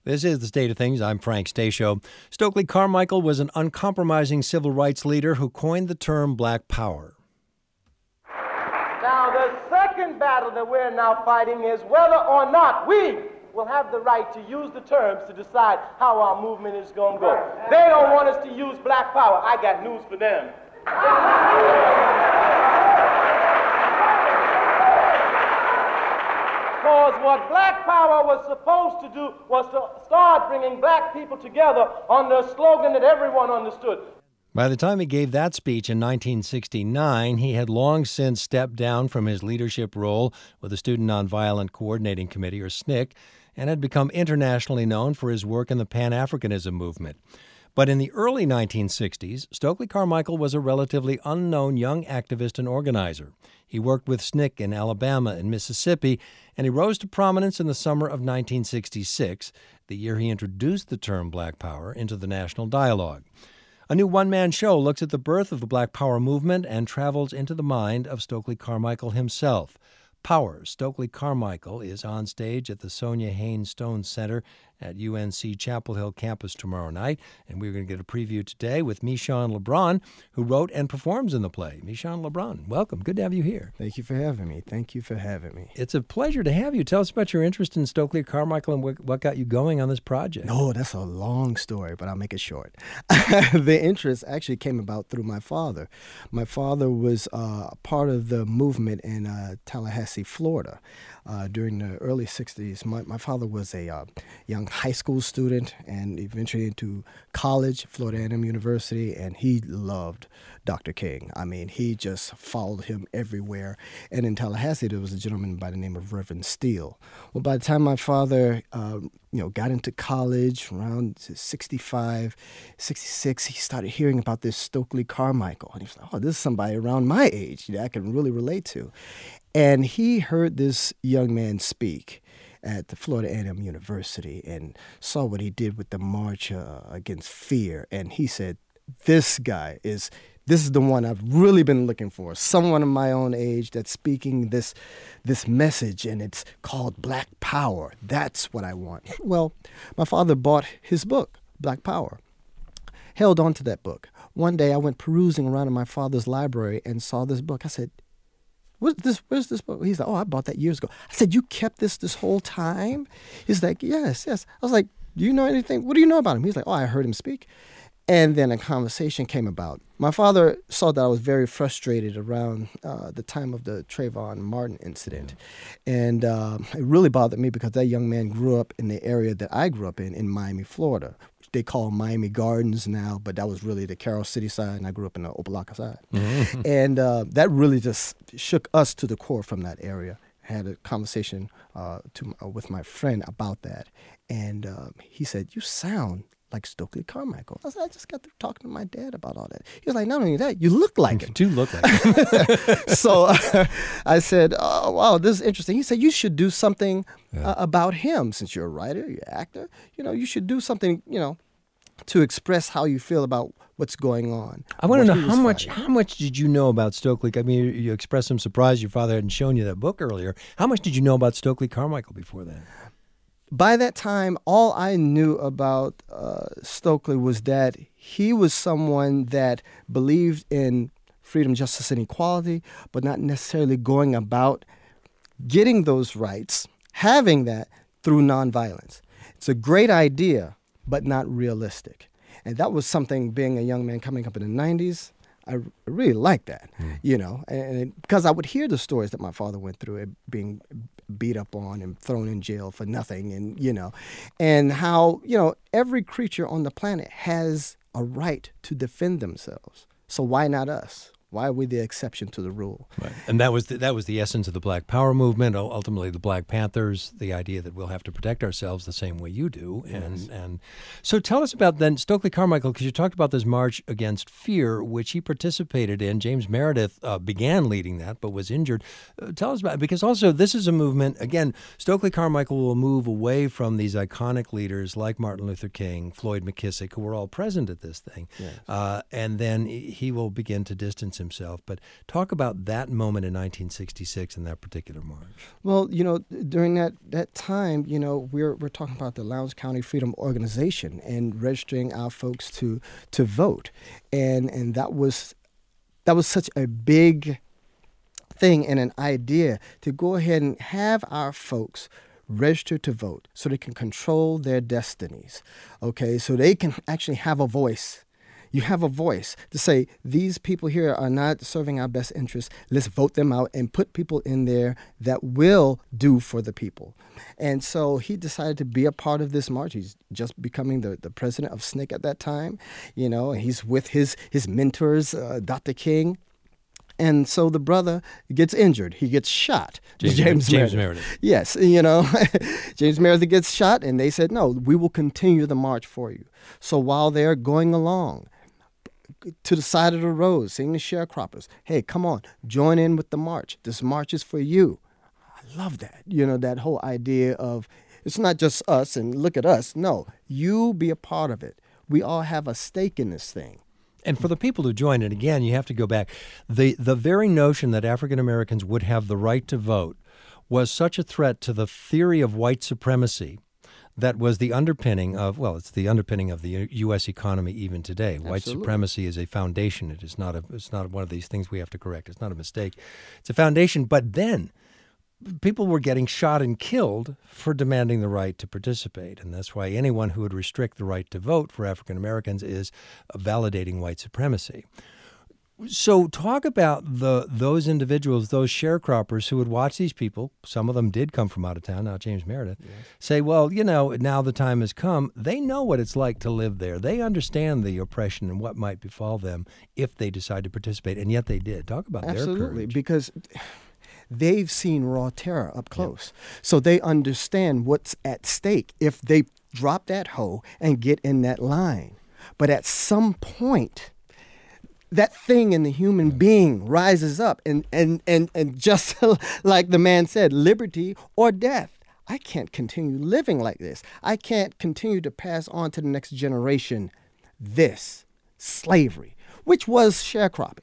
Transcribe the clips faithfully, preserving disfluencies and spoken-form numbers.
This is The State of Things. I'm Frank Stasio. Stokely Carmichael was an uncompromising civil rights leader who coined the term Black Power. Now, the second battle that we're now fighting is whether or not we will have the right to use the terms to decide how our movement is going to go. They don't want us to use Black Power. I got news for them. Because what Black Power was supposed to do was to start bringing black people together under a slogan that everyone understood. By the time he gave that speech in nineteen sixty-nine, he had long since stepped down from his leadership role with the Student Nonviolent Coordinating Committee, or S N C C, and had become internationally known for his work in the Pan-Africanism movement. But in the early nineteen sixties, Stokely Carmichael was a relatively unknown young activist and organizer. He worked with S N C C in Alabama and Mississippi, and he rose to prominence in the summer of nineteen sixty-six, the year he introduced the term Black Power into the national dialogue. A new one-man show looks at the birth of the Black Power movement and travels into the mind of Stokely Carmichael himself. Power, Stokely Carmichael, is on stage at the Sonia Haynes Stone Center at U N C Chapel Hill campus tomorrow night, and we're going to get a preview today with Michon LeBron, who wrote and performs in the play. Michon LeBron, welcome. Good to have you here. Thank you for having me. Thank you for having me. It's a pleasure to have you. Tell us about your interest in Stokely Carmichael and what, what got you going on this project. No, that's a long story, but I'll make it short. The interest actually came about through my father. My father was uh, part of the movement in uh, Tallahassee, Florida. Uh, during the early sixties, my, my father was a uh, young high school student and eventually into college, Florida A and M University, and he loved Doctor King. I mean, he just followed him everywhere. And in Tallahassee, there was a gentleman by the name of Reverend Steele. Well, by the time my father uh, you know, got into college around sixty-five, sixty-six, he started hearing about this Stokely Carmichael. And he was like, oh, this is somebody around my age that I can really relate to. And he heard this young man speak at the Florida A and M University and saw what he did with the March uh, Against Fear. And he said, this guy is, this is the one I've really been looking for. Someone of my own age that's speaking this, this message, and it's called Black Power. That's what I want. Well, my father bought his book, Black Power, held on to that book. One day I went perusing around in my father's library and saw this book. I said, What's this? Where's this book? He's like, oh, I bought that years ago. I said, you kept this this whole time? He's like, yes, yes. I was like, do you know anything? What do you know about him? He's like, oh, I heard him speak. And then a conversation came about. My father saw that I was very frustrated around uh, the time of the Trayvon Martin incident. And uh, it really bothered me because that young man grew up in the area that I grew up in, in Miami, Florida. They call Miami Gardens now, but that was really the Carroll City side, and I grew up in the Opelika side. Mm-hmm. And uh, that really just shook us to the core from that area. I had a conversation uh, to, uh, with my friend about that, and uh, he said, you sound like Stokely Carmichael. I said, I just got through talking to my dad about all that. He was like, not only that, you look like him. You do look like him. So uh, I said, oh, wow, this is interesting. He said, you should do something yeah. uh, about him. Since you're a writer, you're an actor, you know, you should do something, you know, to express how you feel about what's going on. I want to know how much fighting. How much did you know about Stokely? I mean, you, you expressed some surprise your father hadn't shown you that book earlier. How much did you know about Stokely Carmichael before that? By that time, all I knew about uh, Stokely was that he was someone that believed in freedom, justice, and equality, but not necessarily going about getting those rights, having that through nonviolence. It's a great idea, but not realistic. And that was something, being a young man coming up in the nineties, I really liked that, mm. you know, and it, because I would hear the stories that my father went through, it being beat up on and thrown in jail for nothing, and, you know, and how, you know, every creature on the planet has a right to defend themselves. So why not us? Why are we the exception to the rule? Right. And that was the, that was the essence of the Black Power movement, ultimately the Black Panthers, the idea that we'll have to protect ourselves the same way you do. And yes. and so tell us about then Stokely Carmichael, because you talked about this March Against Fear, which he participated in. James Meredith uh, began leading that, but was injured. Uh, tell us about it, because also this is a movement, again, Stokely Carmichael will move away from these iconic leaders like Martin Luther King, Floyd McKissick, who were all present at this thing. Yes. Uh, and then he will begin to distance himself. But talk about that moment in nineteen sixty-six and that particular march. Well, you know, during that, that time, you know, we're we're talking about the Lowndes County Freedom Organization and registering our folks to to vote, and and that was that was such a big thing and an idea to go ahead and have our folks register to vote so they can control their destinies, okay? So they can actually have a voice. You have a voice to say, these people here are not serving our best interests. Let's vote them out and put people in there that will do for the people. And so he decided to be a part of this march. He's just becoming the, the president of S N C C at that time. You know, he's with his, his mentors, uh, Doctor King. And so the brother gets injured. He gets shot. James, James, James Meredith. Meredith. Yes, you know, James Meredith gets shot, and they said, no, we will continue the march for you. So while they're going along to the side of the road, seeing the sharecroppers, hey, come on, join in with the march. This march is for you. I love that. You know, that whole idea of it's not just us and look at us. No, you be a part of it. We all have a stake in this thing. And for the people who joined it, again, you have to go back. The the very notion that African Americans would have the right to vote was such a threat to the theory of white supremacy that was the underpinning of, well, it's the underpinning of the U S economy even today. Absolutely. White supremacy is a foundation. It is not a, it's not one of these things we have to correct. It's not a mistake. It's a foundation. But then people were getting shot and killed for demanding the right to participate. And that's why anyone who would restrict the right to vote for African Americans is validating white supremacy. So talk about the those individuals, those sharecroppers who would watch these people, some of them did come from out of town, now James Meredith, yes. say, well, you know, now the time has come. They know what it's like to live there. They understand the oppression and what might befall them if they decide to participate, and yet they did. Talk about Absolutely, their courage. Because they've seen raw terror up close. Yep. So they understand what's at stake if they drop that hoe and get in that line. But at some point, that thing in the human being rises up and, and, and, and just like the man said, liberty or death. I can't continue living like this. I can't continue to pass on to the next generation this slavery, which was sharecropping.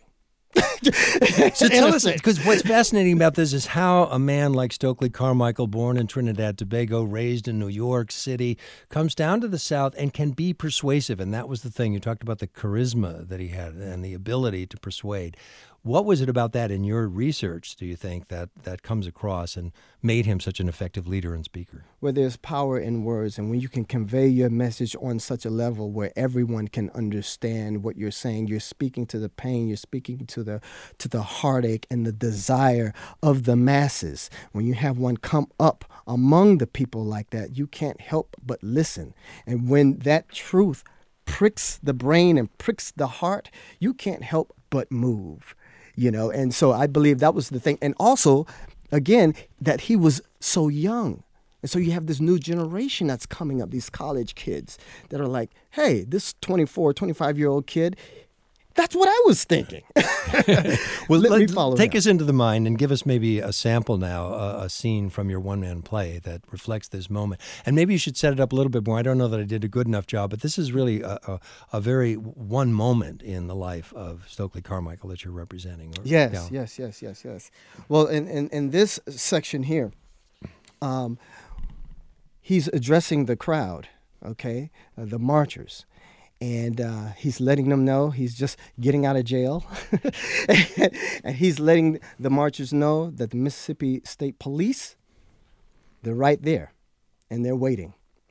So tell us, because what's fascinating about this is how a man like Stokely Carmichael, born in Trinidad Tobago, raised in New York City, comes down to the South and can be persuasive. And that was the thing. You talked about the charisma that he had and the ability to persuade. What was it about that in your research, do you think, that, that comes across and made him such an effective leader and speaker? Well, there's power in words, and when you can convey your message on such a level where everyone can understand what you're saying, you're speaking to the pain, you're speaking to the to the heartache and the desire of the masses. When you have one come up among the people like that, you can't help but listen. And when that truth pricks the brain and pricks the heart, you can't help but move. You know, and so I believe that was the thing. And also, again, that he was so young. And so you have this new generation that's coming up, these college kids that are like, hey, this twenty-four, twenty-five-year-old kid, that's what I was thinking. Well, let, let me follow take that. us into the mind and give us maybe a sample now, a, a scene from your one-man play that reflects this moment. And maybe you should set it up a little bit more. I don't know that I did a good enough job, but this is really a, a, a very one moment in the life of Stokely Carmichael that you're representing. Or, yes, yeah. yes, yes, yes, yes. Well, in, in, in this section here, um, he's addressing the crowd, okay, uh, the marchers. And uh, he's letting them know he's just getting out of jail. And he's letting the marchers know that the Mississippi State Police, they're right there, and they're waiting.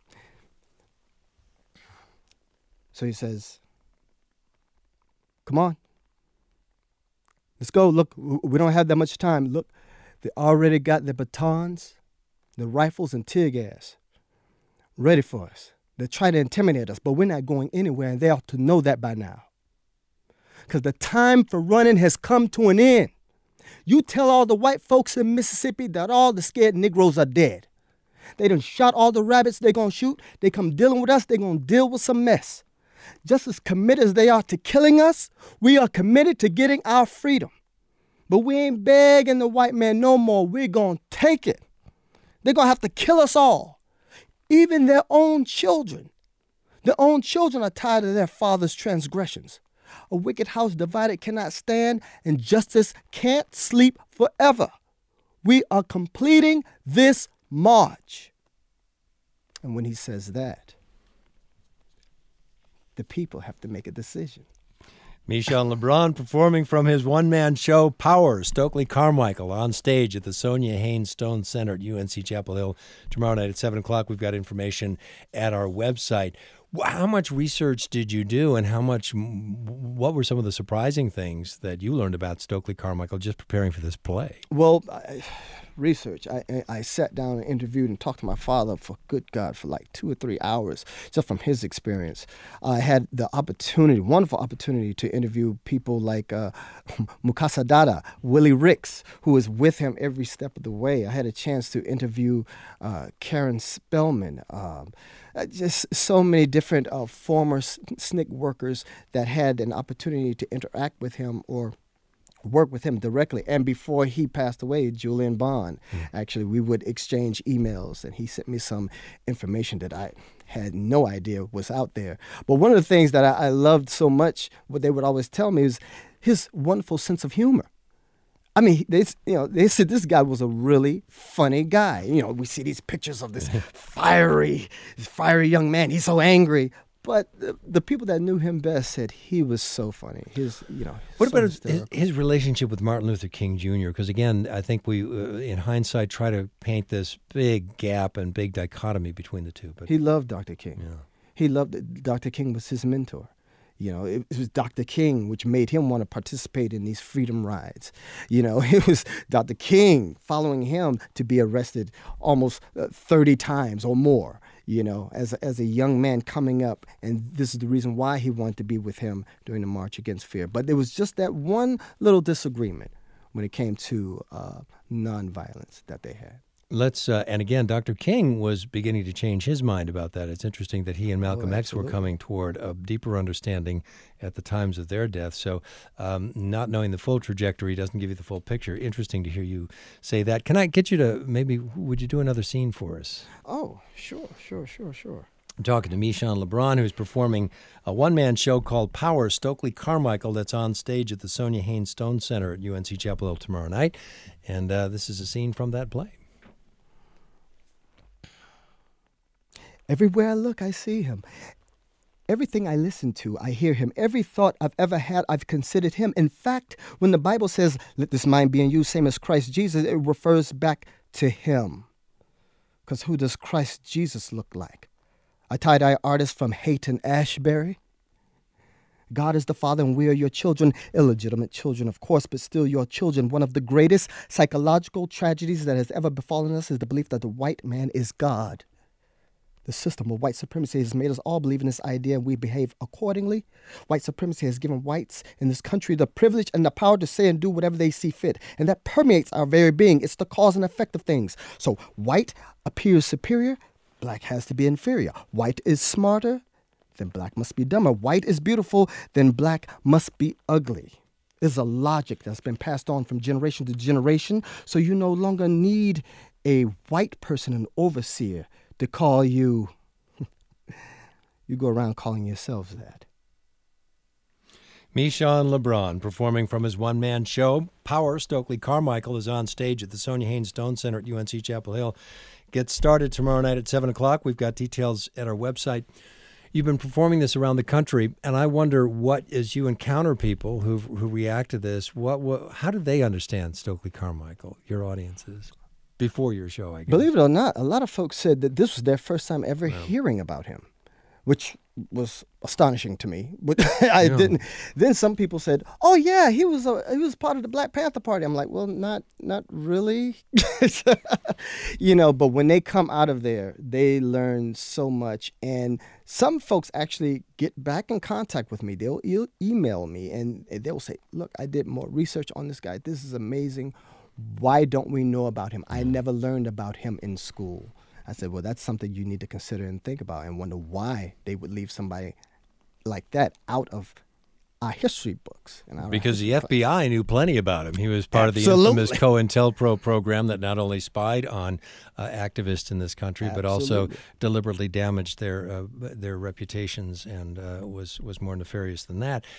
So he says, come on. Let's go. Look, we don't have that much time. Look, they already got the batons, the rifles, and tear gas ready for us. They try to intimidate us, but we're not going anywhere, and they ought to know that by now. Because the time for running has come to an end. You tell all the white folks in Mississippi that all the scared Negroes are dead. They done shot all the rabbits they're going to shoot. They come dealing with us, they're going to deal with some mess. Just as committed as they are to killing us, we are committed to getting our freedom. But we ain't begging the white man no more. We're going to take it. They're going to have to kill us all. Even their own children. Their own children are tired of their father's transgressions. A wicked house divided cannot stand, and justice can't sleep forever. We are completing this march. And when he says that, the people have to make a decision. Michon LeBron performing from his one-man show, Power, Stokely Carmichael, on stage at the Sonia Haynes Stone Center at U N C Chapel Hill tomorrow night at seven o'clock. We've got information at our website. How much research did you do, and how much? What were some of the surprising things that you learned about Stokely Carmichael just preparing for this play? Well, I, research. I, I sat down and interviewed and talked to my father for, good God, for like two or three hours, just from his experience. I had the opportunity, wonderful opportunity, to interview people like uh, Mukasa Dada, Willie Ricks, who was with him every step of the way. I had a chance to interview uh, Karen Spellman, um, just so many different uh, former S N C C workers that had an opportunity to interact with him or work with him directly. And before he passed away, Julian Bond, mm. actually, we would exchange emails, and he sent me some information that I had no idea was out there. But one of the things that I, I loved so much, what they would always tell me, is his wonderful sense of humor. I mean, they, you know, they said this guy was a really funny guy. You know, we see these pictures of this fiery, fiery young man. He's so angry. But the, the people that knew him best said he was so funny. His, you know. What so about his, his relationship with Martin Luther King Junior? Because again, I think we, uh, in hindsight, try to paint this big gap and big dichotomy between the two. But he loved Doctor King. Yeah. He loved Doctor King was his mentor. You know, it, it was Doctor King which made him want to participate in these freedom rides. You know, it was Doctor King following him to be arrested almost uh, thirty times or more, you know, as a, as a young man coming up. And this is the reason why he wanted to be with him during the March Against Fear. But there was just that one little disagreement when it came to uh, nonviolence that they had. Let's uh, and again, Doctor King was beginning to change his mind about that. It's interesting that he and Malcolm oh, X were coming toward a deeper understanding at the times of their death. So, um, not knowing the full trajectory doesn't give you the full picture. Interesting to hear you say that. Can I get you to maybe? Would you do another scene for us? Oh, sure, sure, sure, sure. I'm talking to Michon LeBron, who's performing a one-man show called Power, Stokely Carmichael, that's on stage at the Sonia Haynes Stone Center at U N C Chapel Hill tomorrow night, and uh, this is a scene from that play. Everywhere I look, I see him. Everything I listen to, I hear him. Every thought I've ever had, I've considered him. In fact, when the Bible says, let this mind be in you, same as Christ Jesus, it refers back to him. Because who does Christ Jesus look like? A tie-dye artist from Hayton Ashbury? God is the Father and we are your children, illegitimate children, of course, but still your children. One of the greatest psychological tragedies that has ever befallen us is the belief that the white man is God. The system of white supremacy has made us all believe in this idea and we behave accordingly. White supremacy has given whites in this country the privilege and the power to say and do whatever they see fit. And that permeates our very being. It's the cause and effect of things. So white appears superior, black has to be inferior. White is smarter, then black must be dumber. White is beautiful, then black must be ugly. There's a logic that's been passed on from generation to generation. So you no longer need a white person, an overseer, to call you, you go around calling yourselves that. Michon LeBron performing from his one-man show. Power, Stokely Carmichael, is on stage at the Sonia Haynes Stone Center at U N C Chapel Hill. Gets started tomorrow night at seven o'clock. We've got details at our website. You've been performing this around the country, and I wonder what, as you encounter people who who react to this, what, what how do they understand Stokely Carmichael, your audiences? Before your show, I guess. Believe it or not, a lot of folks said that this was their first time ever yeah. hearing about him, which was astonishing to me. But I yeah. didn't. Then some people said, "Oh yeah, he was a, he was part of the Black Panther Party." I'm like, "Well, not not really," you know. But when they come out of there, they learn so much, and some folks actually get back in contact with me. They'll e- email me, and they'll say, "Look, I did more research on this guy. This is amazing. Why don't we know about him? I never learned about him in school." I said, well, that's something you need to consider and think about and wonder why they would leave somebody like that out of our history books. And our because history the F B I books. knew plenty about him. He was part Absolutely. of the infamous COINTELPRO program that not only spied on uh, activists in this country, Absolutely. but also deliberately damaged their uh, their reputations and uh, was, was more nefarious than that.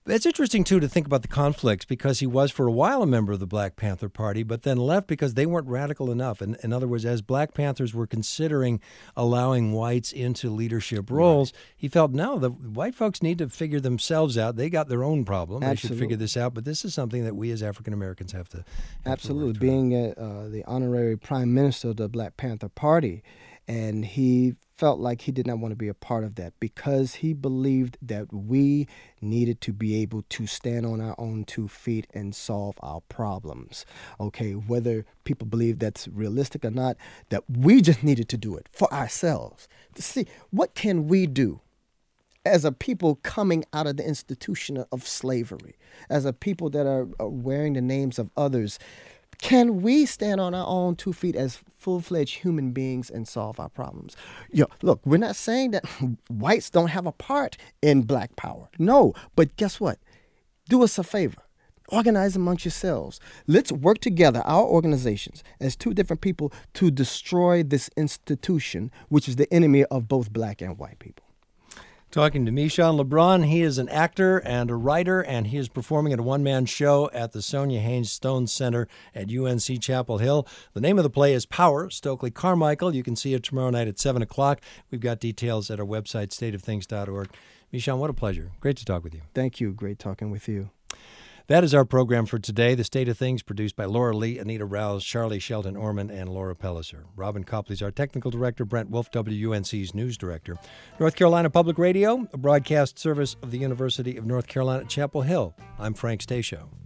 It's interesting, too, to think about the conflicts because he was for a while a member of the Black Panther Party, but then left because they weren't radical enough. In, in other words, as Black Panthers were considering allowing whites into leadership roles, right. he felt, no, the white folks need to figure themselves out. They got their own problem. Absolutely. They should figure this out. But this is something that we as African Americans have to have Absolutely. To Being a, uh, the honorary prime minister of the Black Panther Party, and he felt like he did not want to be a part of that because he believed that we needed to be able to stand on our own two feet and solve our problems. Okay, whether people believe that's realistic or not, that we just needed to do it for ourselves. To see, what can we do as a people coming out of the institution of slavery, as a people that are, are wearing the names of others? Can we stand on our own two feet as full-fledged human beings and solve our problems? Yo, look, we're not saying that whites don't have a part in Black power. No, but guess what? Do us a favor. Organize amongst yourselves. Let's work together, our organizations, as two different people to destroy this institution, which is the enemy of both Black and white people. Talking to Michon LeBron. He is an actor and a writer, and he is performing at a one-man show at the Sonia Haynes Stone Center at U N C Chapel Hill. The name of the play is Power, Stokely Carmichael. You can see it tomorrow night at seven o'clock. We've got details at our website, state of things dot org. Michon, what a pleasure. Great to talk with you. Thank you. Great talking with you. That is our program for today. The State of Things, produced by Laura Lee, Anita Rouse, Charlie Shelton Orman, and Laura Pelliser. Robin Copley's our technical director, Brent Wolf, W U N C's news director. North Carolina Public Radio, a broadcast service of the University of North Carolina at Chapel Hill. I'm Frank Stasio.